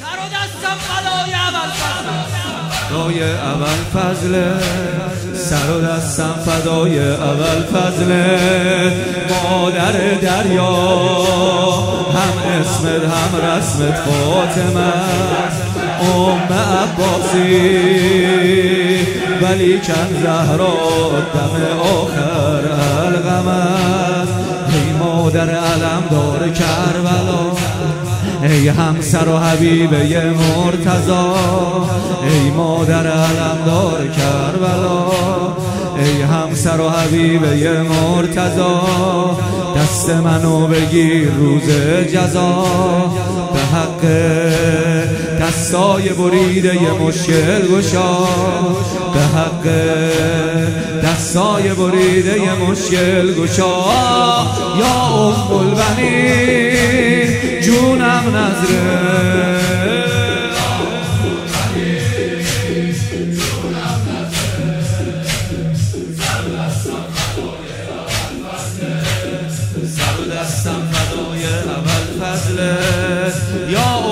سر و دستم فدای ابوالفضل، سر و دستم فدای ابوالفضل. مادر دریا هم اسمت هم رسمت فاطمه، عباسی ولی کن زهرا دم آخر القمر. ای مادر علمدار کربلا، ای همسر و حبیبه مرتضی، ای مادر علمدار کربلا، ای همسر و حبیبه مرتضی. دست منو بگیر روز جزا، به حق دستای بریده مشکل گشا، به حق دستای بریده مشکل گشا. یا ام البنین جونم نظره، دستم فدای ابوالفضل. یا